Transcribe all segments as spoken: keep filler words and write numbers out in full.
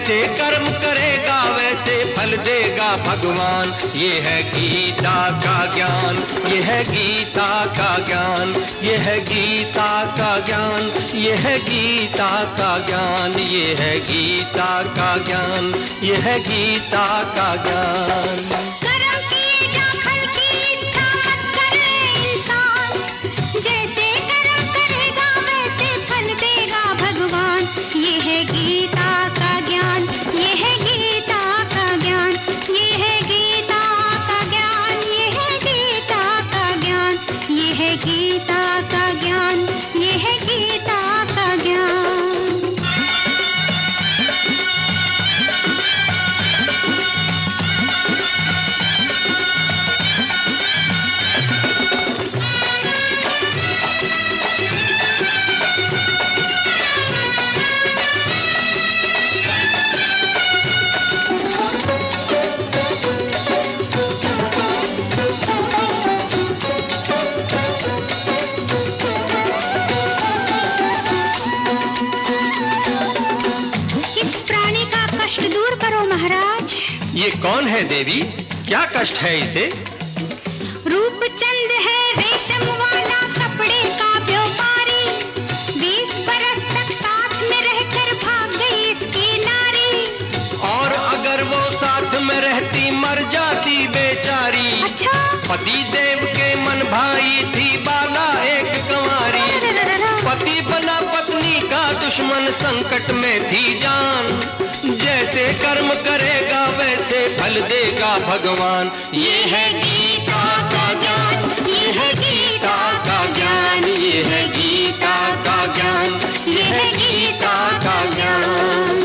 जैसे कर्म करेगा वैसे फल देगा भगवान। ये है गीता का ज्ञान, ये है गीता का ज्ञान, ये है गीता का ज्ञान, ये है गीता का ज्ञान, ये है गीता का ज्ञान, ये है गीता का ज्ञान। ये कौन है देवी, क्या कष्ट है इसे? रूपचंद है रेशम वाला कपड़े का व्यापारी, बीस बरस तक साथ में रहकर भाग गई इसकी नारी। और अगर वो साथ में रहती मर जाती बेचारी। अच्छा? पति देव के मन भाई थी बाला एक कंवारी, पति बना पत्नी का दुश्मन संकट में थी जान। जैसे कर्म करेगा वैसे फल देगा भगवान। ये है गीता का ज्ञान, ये है गीता का ज्ञान, ये है गीता का ज्ञान, ये है गीता का ज्ञान।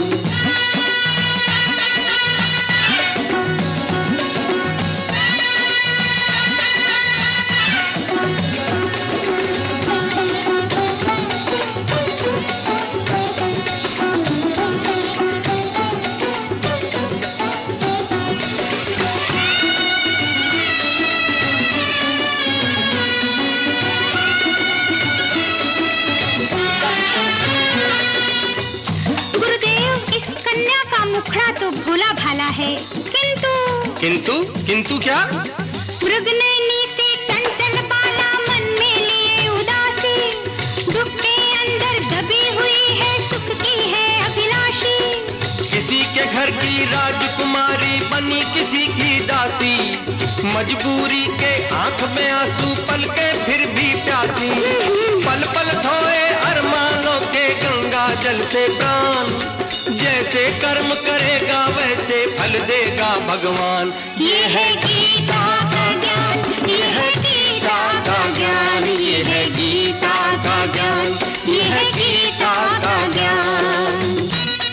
मुखड़ा तो भोला भाला है, किंतु किंतु किंतु क्या? मृगनयनी से चंचल बाला मन में लिए उदासी, दुख के अंदर दबी हुई है सुख की है अभिलाषी। किसी के घर की राजकुमारी बनी किसी की दासी, मजबूरी के आंख में आंसू पल के फिर भी प्यासी। पल पल धोए अरमानों के गंगा जल से प्राण। जैसे कर्म करेगा वैसे फल देगा भगवान। ये है गीता का ज्ञान, ये है गीता का ज्ञान, ये है गीता का ज्ञान, ये है गीता का ज्ञान।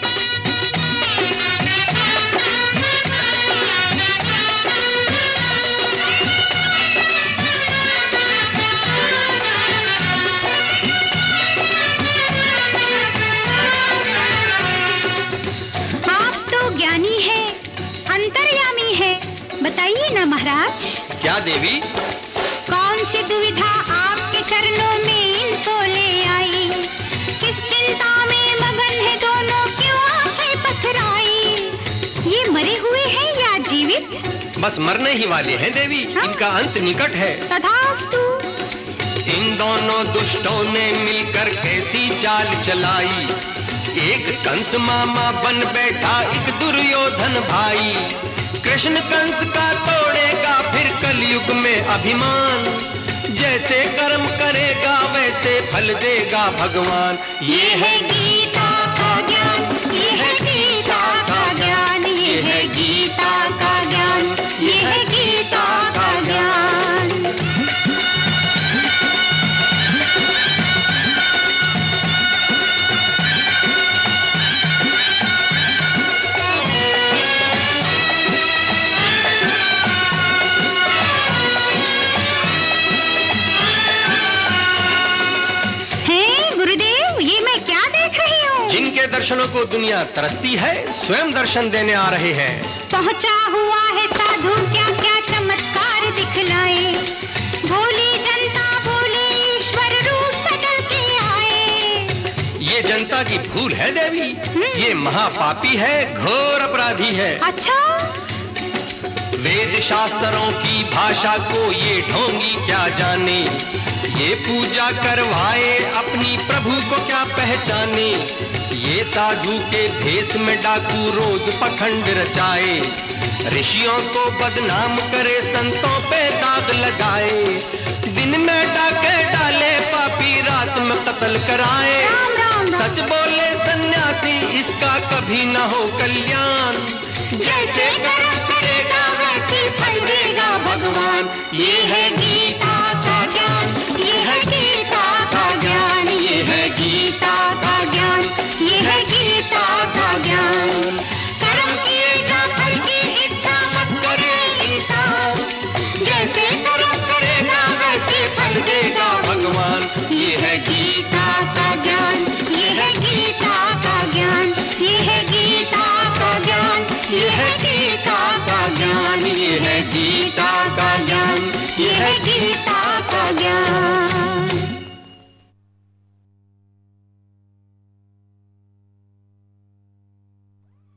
बताइए ना महाराज। क्या देवी? कौन सी दुविधा आपके चरणों में इनको ले आई? किस चिंता में मगन है दोनों, क्यों आंखें पथराई? ये मरे हुए हैं या जीवित? बस मरने ही वाले हैं देवी। हाँ? इनका अंत निकट है। तथास्तु। इन दोनों दुष्टों ने मिलकर कैसी चाल चलाई, एक कंस मामा बन बैठा एक दुर्योधन भाई। कृष्ण कंस का तोड़ेगा फिर कलयुग में अभिमान। जैसे कर्म करेगा वैसे फल देगा भगवान। ये है गीता का ज्ञान, ये है गीता का ज्ञान, ये है गीता का ज्ञान, ये है गीता का ज्ञान। दर्शनों को दुनिया तरसती है, स्वयं दर्शन देने आ रहे हैं। पहुंचा हुआ है साधु क्या क्या चमत्कार दिखलाए, भोली जनता बोले ईश्वर रूप बदल के आए। ये जनता मर्यादा की भूल है देवी, ये महापापी है, घोर अपराधी है। अच्छा? वेद शास्त्रों की भाषा को ये ढोंगी क्या जाने, ये पूजा करवाए अपनी प्रभु को क्या पहचाने। ये साधु के भेष में डाकू रोज पखंड रचाए, ऋषियों को बदनाम करे, संतों पे दाग लगाए। दिन में डाके डाले पापी, रात में कत्ल कराए। राम राम राम। सच बोले सन्यासी, इसका कभी न हो कल्याण। जैसे कर्म करेगा वैसे फल देगा भगवान। ये है गीता का ज्ञान, ये है गीता का ज्ञान, ये है गीता का ज्ञान, ये है गीता का ज्ञान। कर्म किएगा फल की इच्छा मत करे इंसान, जैसे कर्म करेगा वैसे फल देगा भगवान। ये है गीता का ज्ञान, ये है गीता का ज्ञान, ये है गीता का ज्ञान, ये है गीता का ज्ञान, ये है गीता का ज्ञान, ये है गीता का ज्ञान।